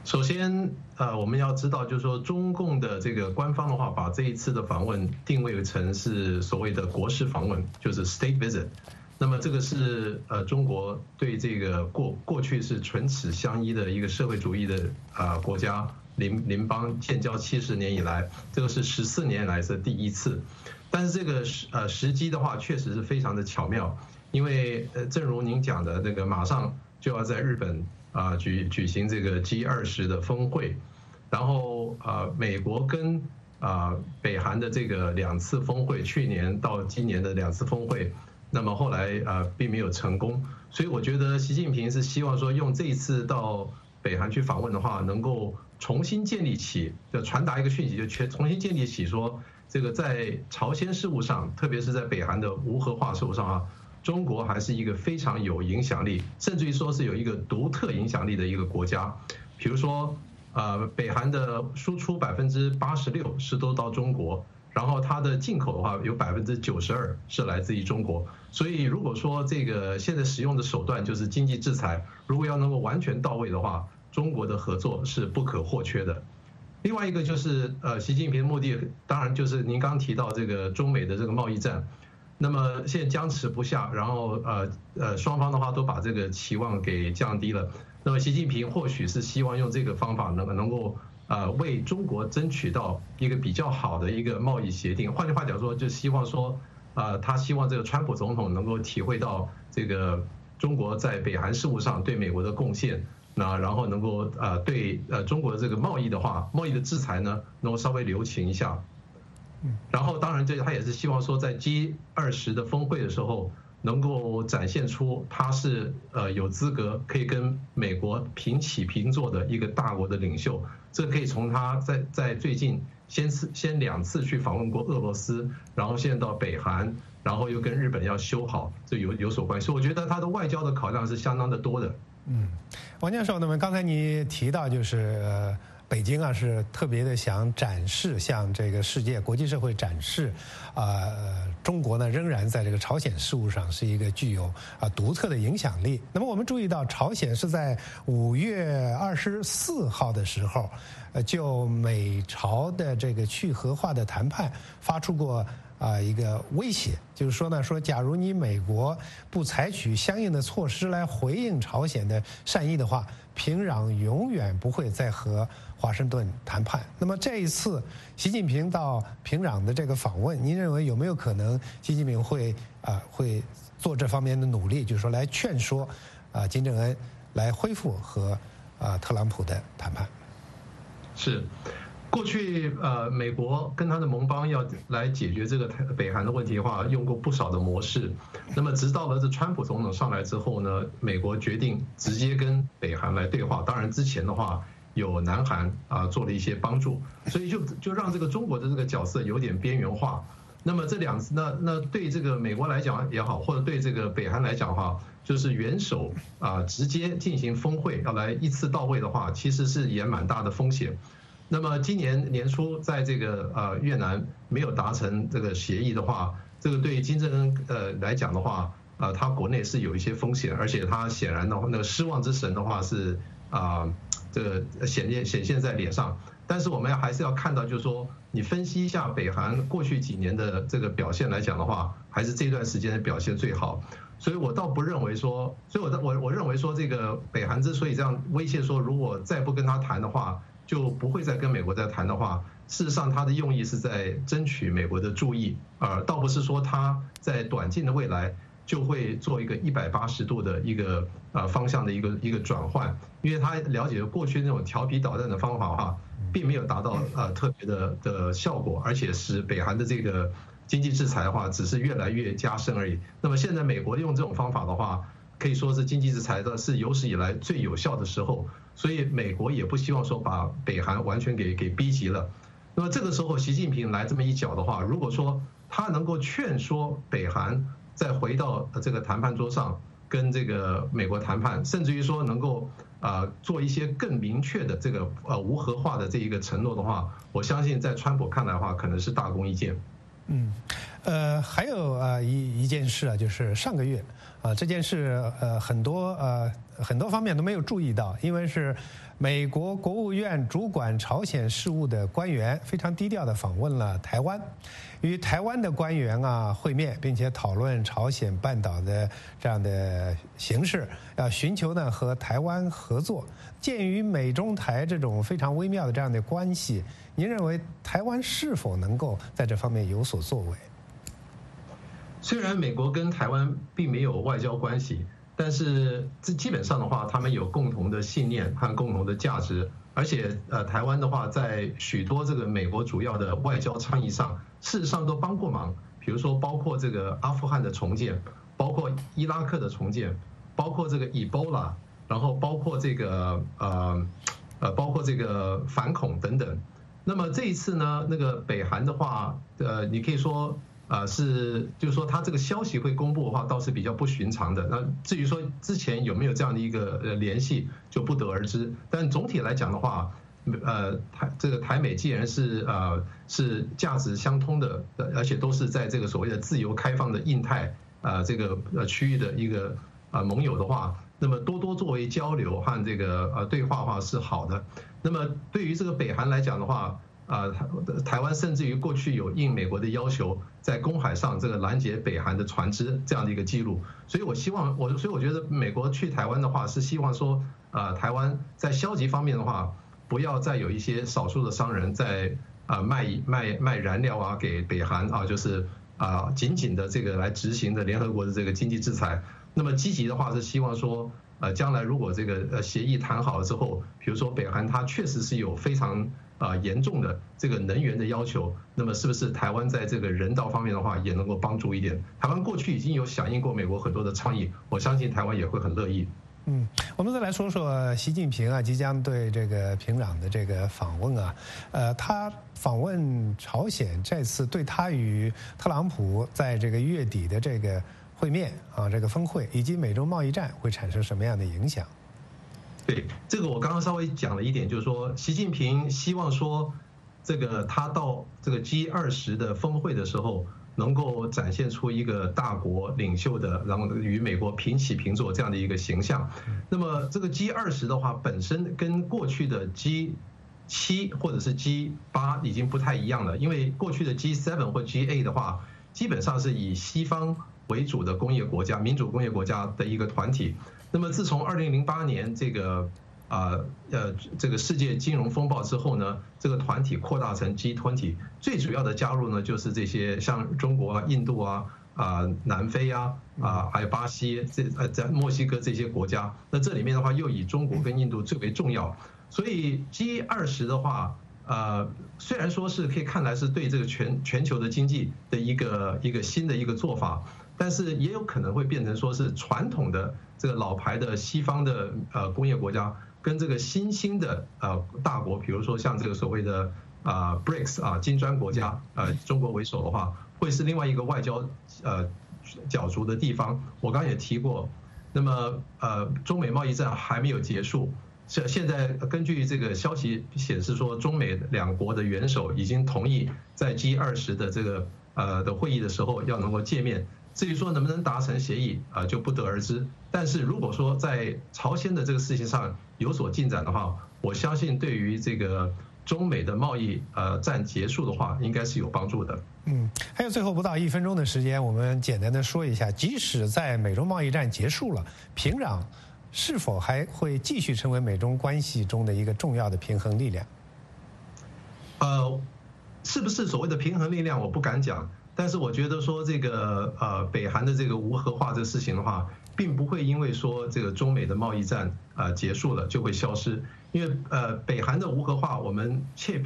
首先，我们要知道，就是说中共的这个官方的话，把这一次的访问定位成是所谓的国事访问，就是 state visit。那么这个是中国对这个过去是唇齿相依的一个社会主义的国家邻邦建交70年以来，这个是14年来是第一次。但是这个时机的话，确实是非常的巧妙，因为正如您讲的，那个马上就要在日本举行这个 G20的峰会，然后美国跟北韩的这个2次峰会，去年到今年的2次峰会，那么后来并没有成功，所以我觉得习近平是希望说用这一次到北韩去访问的话，能够重新建立起，就传达一个讯息，就重新建立起说这个在朝鲜事务上，特别是在北韩的无核化事务上中国还是一个非常有影响力，甚至于说是有一个独特影响力的一个国家。比如说，北韩的输出86%是都到中国，然后它的进口的话有92%是来自于中国。所以如果说这个现在使用的手段就是经济制裁，如果要能够完全到位的话，中国的合作是不可或缺的。另外一个就是习近平的目的，当然就是您刚提到这个中美的这个贸易战。那么现在僵持不下，然后双方的话都把这个期望给降低了。那么习近平或许是希望用这个方法能够为中国争取到一个比较好的一个贸易协定。换句话讲说，就希望说他希望这个川普总统能够体会到这个中国在北韩事务上对美国的贡献，然后能够对中国的这个贸易的制裁呢能够稍微留情一下。然后当然他也是希望说在 G20 的峰会的时候能够展现出他是有资格可以跟美国平起平坐的一个大国的领袖。这可以从他在最近先2次去访问过俄罗斯，然后现在到北韩，然后又跟日本要修好，这有所关系。我觉得他的外交的考量是相当的多的。 王教授，那么刚才你提到就是北京是特别的想展示，向这个世界国际社会展示，中国呢仍然在这个朝鲜事务上是一个具有独特的影响力。那么我们注意到，朝鲜是在5月24号的时候，就美朝的这个去核化的谈判发出过一个威胁，就是说呢，假如你美国不采取相应的措施来回应朝鲜的善意的话，平壤永远不会再和华盛顿谈判。那么这一次习近平到平壤的这个访问，您认为有没有可能习近平会做这方面的努力，就是说来劝说金正恩来恢复和特朗普的谈判？ 是。过去美国跟他的盟邦要来解决这个北韩的问题的话，用过不少的模式。那么直到了这川普总统上来之后呢，美国决定直接跟北韩来对话。当然之前的话有南韩做了一些帮助，所以就让这个中国的这个角色有点边缘化。那么那对这个美国来讲也好，或者对这个北韩来讲的话，就是元首直接进行峰会要来一次到位的话，其实是也蛮大的风险。那么今年年初在这个越南没有达成这个协议的话，这个对金正恩来讲的话，他国内是有一些风险，而且他显然的话那个失望之神的话是这个显现在脸上。但是我们还是要看到，就是说你分析一下北韩过去几年的这个表现来讲的话，还是这段时间的表现最好。所以我倒不认为说，我认为说这个北韩之所以这样威胁说，如果再不跟他谈的话，就不会再跟美国再谈的话，事实上他的用意是在争取美国的注意，倒不是说他在短近的未来就会做一个180度的一个方向的一个转换，因为他了解过去那种调皮捣蛋的方法的话，并没有达到特别的效果，而且使北韩的这个经济制裁的话，只是越来越加深而已。那么现在美国用这种方法的话，可以说是经济制裁的是有史以来最有效的时候，所以美国也不希望说把北韩完全给逼急了。那么这个时候习近平来这么一脚的话，如果说他能够劝说北韩再回到这个谈判桌上跟这个美国谈判，甚至于说能够做一些更明确的这个无核化的这一个承诺的话，我相信在川普看来的话，可能是大功一件。 还有一件事啊，就是上个月这件事很多方面都没有注意到，因为是美国国务院主管朝鲜事务的官员非常低调地访问了台湾，与台湾的官员会面，并且讨论朝鲜半岛的这样的形势，要寻求呢和台湾合作。鉴于美中台这种非常微妙的这样的关系，您认为台湾是否能够在这方面有所作为？ 虽然美国跟台湾并没有外交关系，但是这基本上的话，他们有共同的信念和共同的价值，而且台湾的话，在许多这个美国主要的外交倡议上，事实上都帮过忙。比如说，包括这个阿富汗的重建，包括伊拉克的重建，包括这个 Ebola， 然后包括这个反恐等等。那么这一次呢，那个北韩的话，你可以说。就是说，他这个消息会公布的话，倒是比较不寻常的。那至于说之前有没有这样的一个联系，就不得而知。但总体来讲的话，台美既然是价值相通的，而且都是在这个所谓的自由开放的印太这个区域的一个盟友的话，那么多作为交流和这个对话的话是好的。那么对于这个北韩来讲的话，台湾甚至于过去有应美国的要求，在公海上这个拦截北韩的船只这样的一个记录，所以我觉得美国去台湾的话，是希望说，台湾在消极方面的话，不要再有一些少数的商人在卖燃料给北韩就是紧紧的这个来执行的联合国的这个经济制裁。那么积极的话是希望说，将来如果这个协议谈好了之后，比如说北韩它确实是有非常严重的这个能源的要求，那么是不是台湾在这个人道方面的话也能够帮助一点？台湾过去已经有响应过美国很多的倡议，我相信台湾也会很乐意。 我们再来说说习近平即将对这个平壤的这个访问他访问朝鲜，这次对他与特朗普在这个月底的这个会面这个峰会以及美中贸易战会产生什么样的影响？ 对，这个我刚刚稍微讲了一点，就是说习近平希望说，这个他到这个 G20 的峰会的时候，能够展现出一个大国领袖的，然后与美国平起平坐这样的一个形象。那么这个 G20 的话，本身跟过去的 G7 或者是 G8 已经不太一样了，因为过去的 G7 或 G8 的话，基本上是以西方为主的工业国家、民主工业国家的一个团体。那么自从2008年这个世界金融风暴之后呢，这个团体扩大成 G20， 最主要的加入呢就是这些像中国印度南非还有巴西在墨西哥这些国家。那这里面的话又以中国跟印度最为重要，所以 G20 的话，虽然说是可以看来是对这个全球的经济的一个新的一个做法，但是也有可能会变成说是传统的这个老牌的西方的工业国家跟这个新兴的大国，比如说像这个所谓的BRICS 金砖国家中国为首的话，会是另外一个外交角逐的地方。我刚刚也提过，那么中美贸易战还没有结束，现在根据这个消息显示说，中美两国的元首已经同意在 G20 的这个的会议的时候要能够见面。至于说能不能达成协议就不得而知。但是如果说在朝鲜的这个事情上有所进展的话，我相信对于这个中美的贸易战结束的话，应该是有帮助的。 还有最后不到1分钟的时间，我们简单的说一下，即使在美中贸易战结束了，平壤是否还会继续成为美中关系中的一个重要的平衡力量？ 是不是所谓的平衡力量，我不敢讲。但是我觉得说这个北韩的这个无核化这个事情的话，并不会因为说这个中美的贸易战结束了就会消失，因为北韩的无核化，我们绝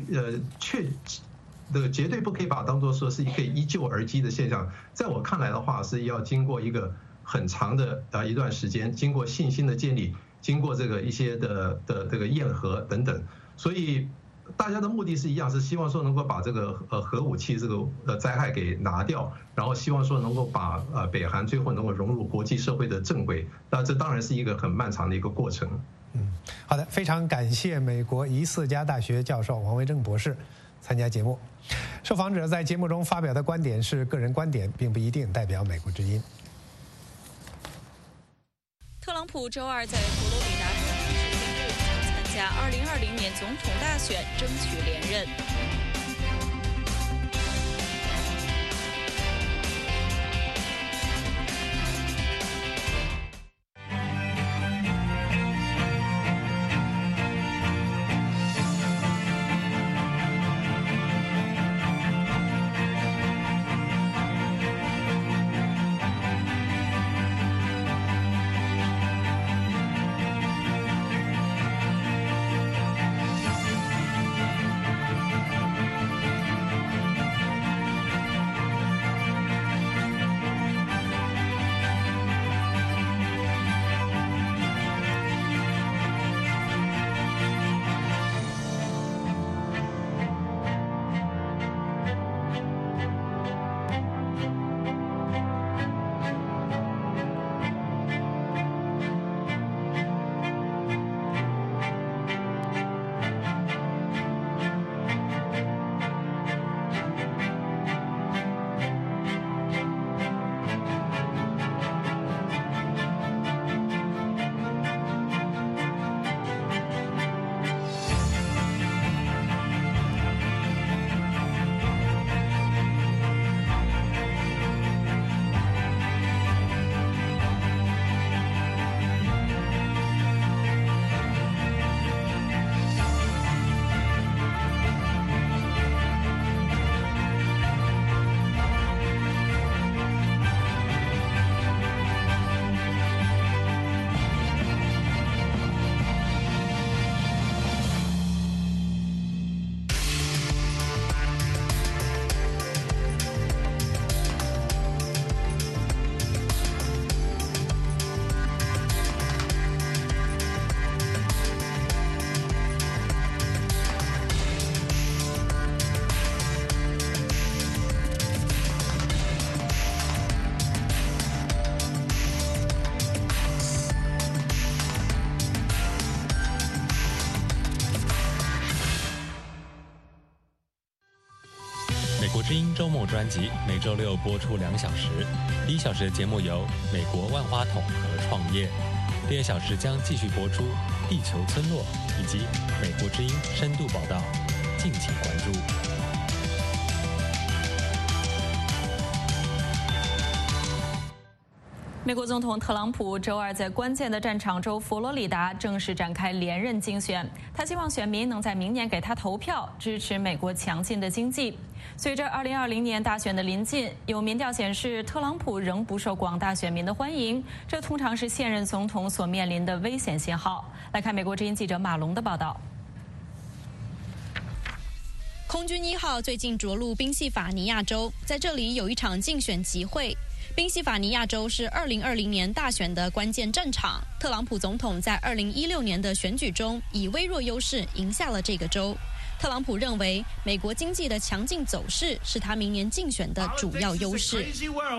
对不可以把它当作说是一个一蹴而就的现象。在我看来的话，是要经过一个很长的一段时间，经过信心的建立，经过这个一些的这个验核等等，所以。大家的目的是一样，是希望说能够把这个核武器这个灾害给拿掉，然后希望说能够把北韩最后能够融入国际社会的正轨。那这当然是一个很漫长的一个过程。 好的，非常感谢美国1·4加大学教授王维正博士参加节目。受访者在节目中发表的观点是个人观点，并不一定代表美国之音。 特朗普周二在佛罗里达州宣布将参加2020年总统大选，争取连任。 美国之音周末专辑每周六播出2小时，第1小时的节目有美国万花筒和创业，第2小时将继续播出地球村落以及美国之音深度报道，敬请关注。 美国总统特朗普周二在关键的战场州佛罗里达正式展开连任竞选，他希望选民能在明年给他投票，支持美国强劲的经济。随着2020年大选的临近，有民调显示特朗普仍不受广大选民的欢迎，这通常是现任总统所面临的危险信号。来看美国之音记者马龙的报道。 空军1号最近着陆宾夕法尼亚州，在这里有一场竞选集会。宾夕法尼亚州是2020年大选的关键战场，特朗普总统在2016年的选举中以微弱优势赢下了这个州。特朗普认为，美国经济的强劲走势是他明年竞选的主要优势。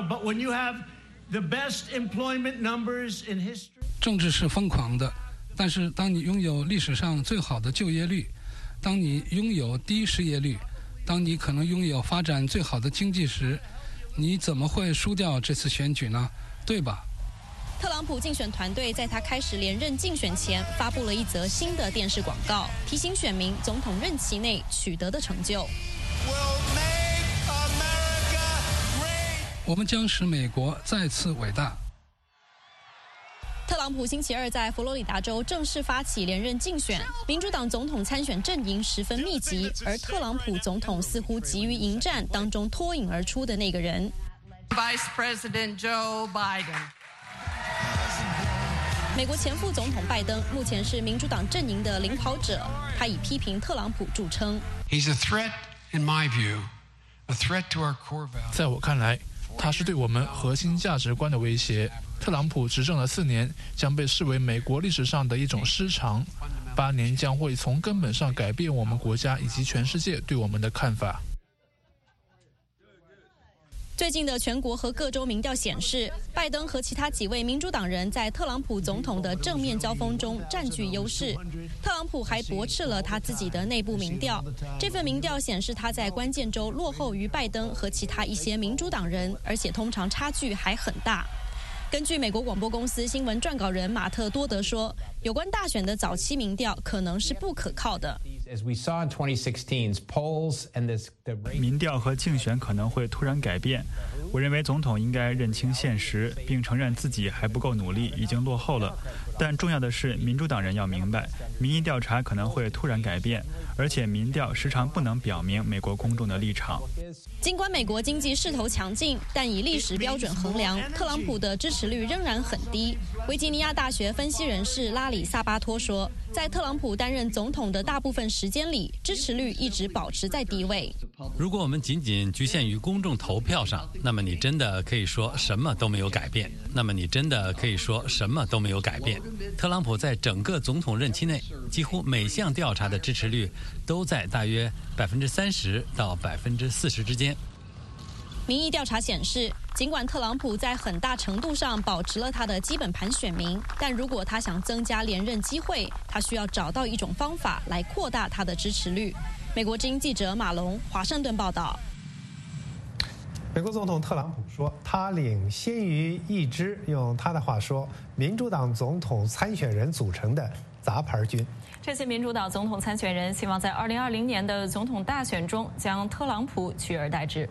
政治是疯狂的，但是当你拥有历史上最好的就业率，当你拥有低失业率，当你可能拥有发展最好的经济时，你怎么会输掉这次选举呢？对吧？ 特朗普竞选团队在他开始连任竞选前发布了一则新的电视广告，提醒选民总统任期内取得的成就。 我们将使美国再次伟大。 特朗普星期二在佛罗里达州正式发起连任竞选，民主党总统参选阵营十分密集，而特朗普总统似乎急于迎战当中脱颖而出的那个人。 Vice President Joe Biden。 美国前副总统拜登目前是民主党阵营的领跑者，他以批评特朗普著称。 He's a threat, in my view, a threat to our core values. 在我看来，他是对我们核心价值观的威胁。特朗普执政了4年，将被视为美国历史上的一种失常。8年将会从根本上改变我们国家以及全世界对我们的看法。 最近的全国和各州民调显示，拜登和其他几位民主党人在特朗普总统的正面交锋中占据优势。特朗普还驳斥了他自己的内部民调，这份民调显示他在关键州落后于拜登和其他一些民主党人，而且通常差距还很大。根据美国广播公司新闻撰稿人马特多德说，有关大选的早期民调可能是不可靠的。 民调和竞选可能会突然改变。我认为总统应该认清现实，并承认自己还不够努力，已经落后了。但重要的是，民主党人要明白，民意调查可能会突然改变，而且民调时常不能表明美国公众的立场。 尽管美国经济势头强劲，但以历史标准衡量，特朗普的支持率仍然很低。维吉尼亚大学分析人士拉里·萨巴托说，在特朗普担任总统的大部分时间里，支持率一直保持在低位。 如果我们仅仅局限于公众投票上，那么你真的可以说什么都没有改变。特朗普在整个总统任期内，几乎每项调查的支持率都在大约30%到40%之间。 民意调查显示，尽管特朗普在很大程度上保持了他的基本盘选民，但如果他想增加连任机会，他需要找到一种方法来扩大他的支持率。美国之音记者马龙华盛顿报道。 美国总统特朗普说，他领先于一支用他的话说，民主党总统参选人组成的杂牌军。 这些民主党总统参选人希望在2020年的总统大选中将特朗普取而代之。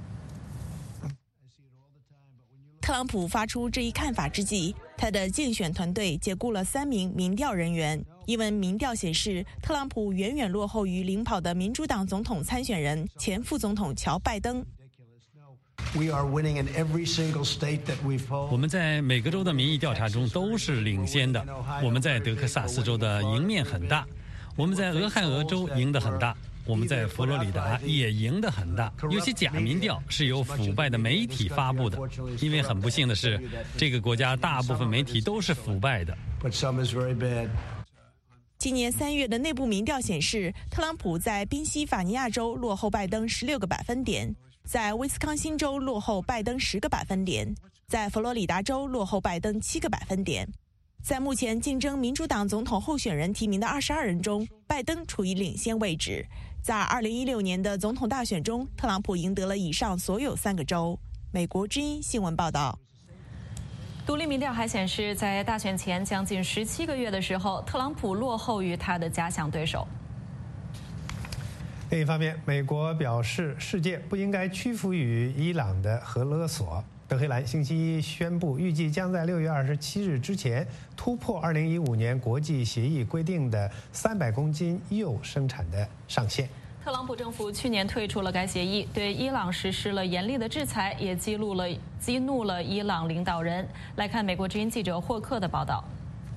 特朗普发出这一看法之际，他的竞选团队解雇了3名民调人员，因为民调显示特朗普远远落后于领跑的民主党总统参选人前副总统乔·拜登。 我们在每个州的民意调查中都是领先的。我们在德克萨斯州的赢面很大，我们在俄亥俄州赢得很大，我们在佛罗里达也赢得很大。有些假民调是由腐败的媒体发布的，因为很不幸的是，这个国家大部分媒体都是腐败的。 今年3月的内部民调显示，特朗普在宾夕法尼亚州落后拜登16个百分点，在威斯康星州落后拜登10个百分点，在佛罗里达州落后拜登7个百分点。在目前竞争民主党总统候选人提名的22人中，拜登处于领先位置。在2016年的总统大选中，特朗普赢得了以上所有3个州。美国之音新闻报道。 独立民调还显示，在大选前将近17个月的时候，特朗普落后于他的假想对手。 另一方面，美国表示世界不应该屈服于伊朗的核勒索。德黑兰星期一宣布，预计将在6月27日之前突破2015年国际协议规定的300公斤铀生产的上限。 特朗普政府去年退出了该协议，对伊朗实施了严厉的制裁，也激怒了伊朗领导人。来看美国之音记者霍克的报道。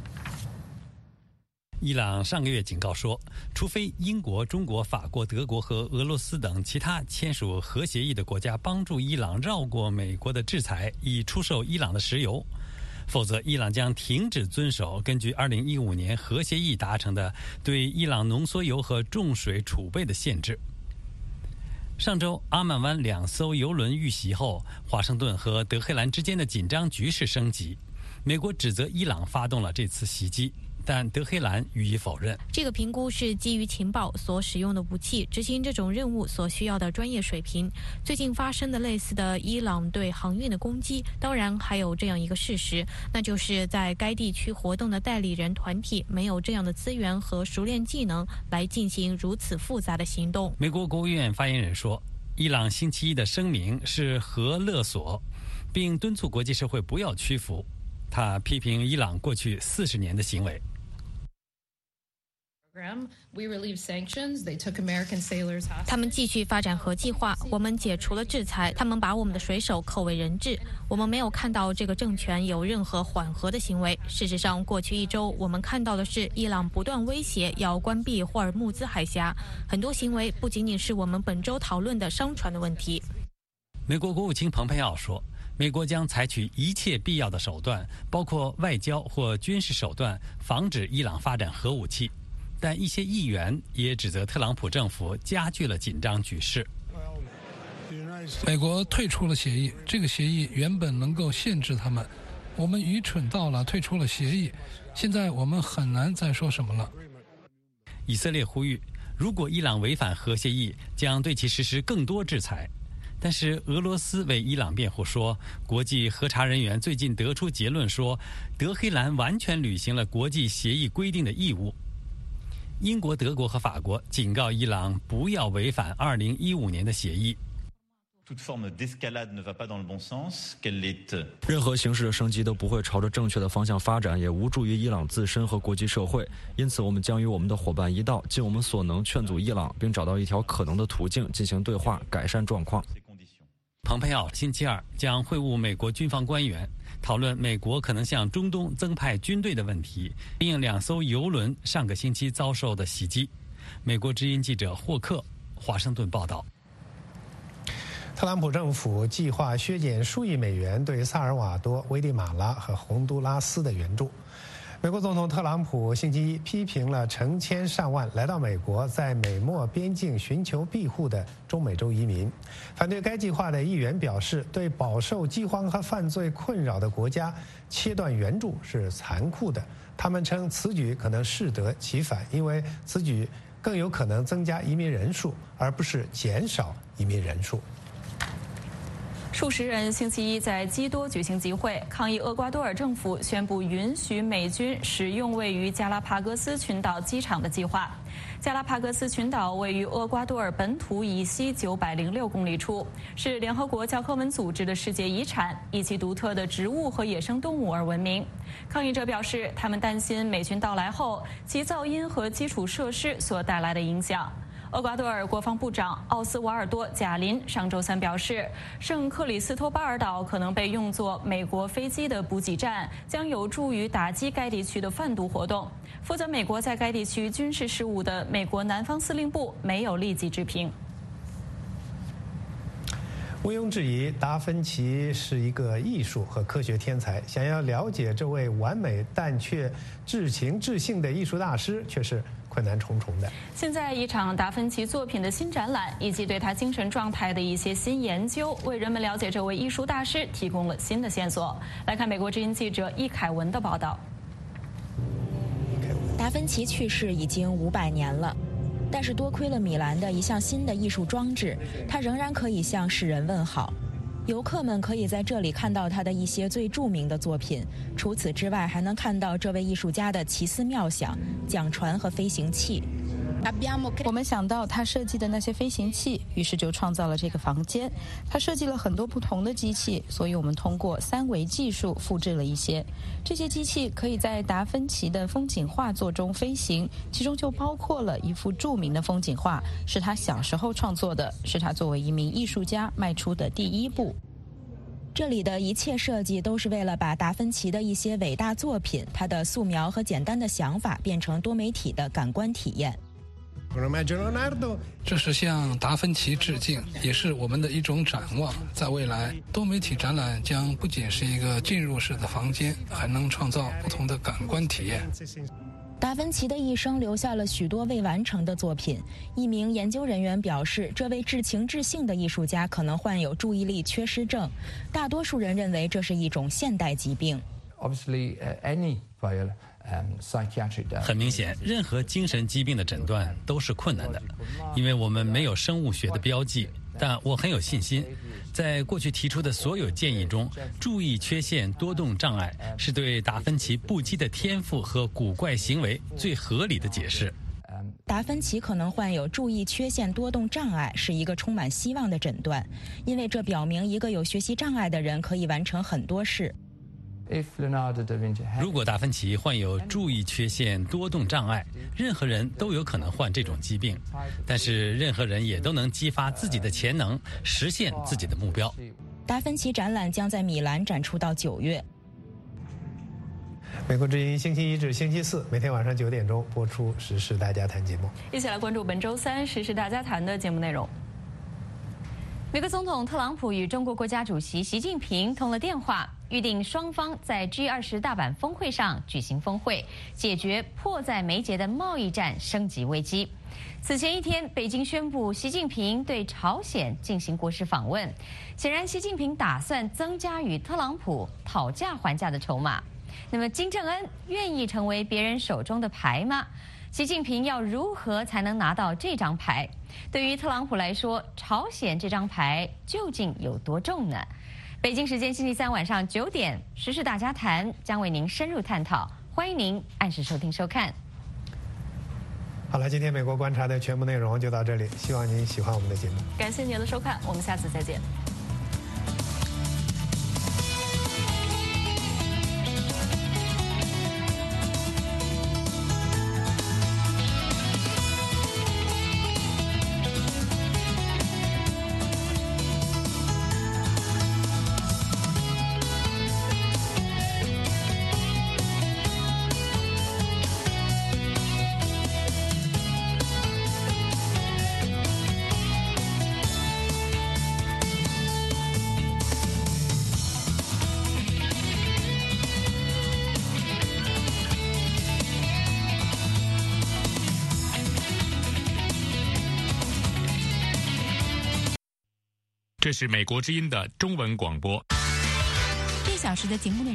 伊朗上个月警告说，除非英国、中国、法国、德国和俄罗斯等其他签署核协议的国家帮助伊朗绕过美国的制裁，以出售伊朗的石油，否则伊朗将停止遵守根据2015年核协议达成的对伊朗浓缩铀和重水储备的限制。上周阿曼湾2艘油轮遇袭后，华盛顿和德黑兰之间的紧张局势升级。美国指责伊朗发动了这次袭击，但德黑兰予以否认。 这个评估是基于情报所使用的武器执行这种任务所需要的专业水平。最近发生的类似的伊朗对航运的攻击，当然还有这样一个事实，那就是在该地区活动的代理人团体没有这样的资源和熟练技能来进行如此复杂的行动。 美国国务院发言人说，伊朗星期一的声明是核勒索，并敦促国际社会不要屈服。他批评伊朗过去40年的行为。 他们继续发展核计划，我们解除了制裁，他们把我们的水手扣为人质。我们没有看到这个政权有任何缓和的行为。事实上，过去1周我们看到的是伊朗不断威胁要关闭霍尔木兹海峡。很多行为不仅仅是我们本周讨论的商船的问题。 美国国务卿蓬佩奥说，美国将采取一切必要的手段，包括外交或军事手段，防止伊朗发展核武器。但一些议员也指责特朗普政府加剧了紧张局势。 美国退出了协议，这个协议原本能够限制他们。我们愚蠢到了退出了协议，现在我们很难再说什么了。 以色列呼吁，如果伊朗违反核协议，将对其实施更多制裁。但是俄罗斯为伊朗辩护说，国际核查人员最近得出结论说，德黑兰完全履行了国际协议规定的义务。英国、德国和法国警告伊朗不要违反2015年的协议。 任何形式的升级都不会朝着正确的方向发展，也无助于伊朗自身和国际社会。因此，我们将与我们的伙伴一道，尽我们所能劝阻伊朗，并找到一条可能的途径进行对话，改善状况。 蓬佩奥星期二将会晤美国军方官员，讨论美国可能向中东增派军队的问题，并2艘油轮上个星期遭受的袭击。美国之音记者霍克，华盛顿报道。 特朗普政府计划削减数亿美元对萨尔瓦多、危地马拉和洪都拉斯的援助。美国总统特朗普星期一批评了成千上万来到美国，在美墨边境寻求庇护的中美洲移民。反对该计划的议员表示，对饱受饥荒和犯罪困扰的国家切断援助是残酷的。他们称此举可能适得其反，因为此举更有可能增加移民人数，而不是减少移民人数。 数十人星期一在基多举行集会，抗议厄瓜多尔政府宣布允许美军使用位于加拉帕戈斯群岛机场的计划。加拉帕戈斯群岛位于厄瓜多尔本土以西906公里处，是联合国教科文组织的世界遗产，以其独特的植物和野生动物而闻名。抗议者表示，他们担心美军到来后，其噪音和基础设施所带来的影响。厄瓜多尔国防部长奥斯瓦尔多·贾林上周三表示，圣克里斯托巴尔岛可能被用作美国飞机的补给站，将有助于打击该地区的贩毒活动。负责美国在该地区军事事务的美国南方司令部没有立即置评。 毋庸置疑，达芬奇是一个艺术和科学天才。想要了解这位完美但却至情至性的艺术大师，却是困难重重的。 现在，一场达芬奇作品的新展览，以及对他精神状态的一些新研究，为人们了解这位艺术大师提供了新的线索。来看美国之音记者易凯文的报道。 达芬奇去世已经500年了。但是多亏了米兰的一项新的艺术装置，他仍然可以向世人问好。游客们可以在这里看到他的一些最著名的作品，除此之外，还能看到这位艺术家的奇思妙想、桨船和飞行器。 我们想到他设计的那些飞行器，于是就创造了这个房间。他设计了很多不同的机器，所以我们通过3维技术复制了一些。这些机器可以在达芬奇的风景画作中飞行，其中就包括了一幅著名的风景画，是他小时候创作的，是他作为一名艺术家迈出的第一步。 这里的一切设计都是为了把达芬奇的一些伟大作品，他的素描和简单的想法变成多媒体的感官体验。 这是向达芬奇致敬，也是我们的一种展望。在未来，多媒体展览将不仅是一个进入式的房间，还能创造不同的感官体验。 达芬奇的一生留下了许多未完成的作品。一名研究人员表示，这位至情至性的艺术家可能患有注意力缺失症，大多数人认为这是一种现代疾病。 很明显，任何精神疾病的诊断都是困难的，因为我们没有生物学的标记。但我很有信心，在过去提出的所有建议中，注意缺陷多动障碍是对达芬奇不羁的天赋和古怪行为最合理的解释。 达芬奇可能患有注意缺陷多动障碍是一个充满希望的诊断，因为这表明一个有学习障碍的人可以完成很多事。 如果达芬奇患有注意缺陷多动障碍，任何人都有可能患这种疾病，但是任何人也都能激发自己的潜能，实现自己的目标。 达芬奇展览将在米兰展出到9月。 美国之音星期一至星期四每天晚上9点钟播出《时事大家谈》节目， 一起来关注本周3《时事大家谈》的节目内容。美国总统特朗普与中国国家主席习近平通了电话。 预定双方在 G20 大阪峰会上举行峰会，解决迫在眉睫的贸易战升级危机。此前一天，北京宣布习近平对朝鲜进行国事访问，显然习近平打算增加与特朗普讨价还价的筹码。那么金正恩愿意成为别人手中的牌吗？习近平要如何才能拿到这张牌？对于特朗普来说，朝鲜这张牌究竟有多重呢？北京时间星期三晚上9点，时事大家谈将为您深入探讨，欢迎您按时收听收看。 好了，今天美国观察的全部内容就到这里，希望您喜欢我们的节目。 感谢您的收看，我们下次再见。 这是美国之音的中文广播。 1小时的节目内容。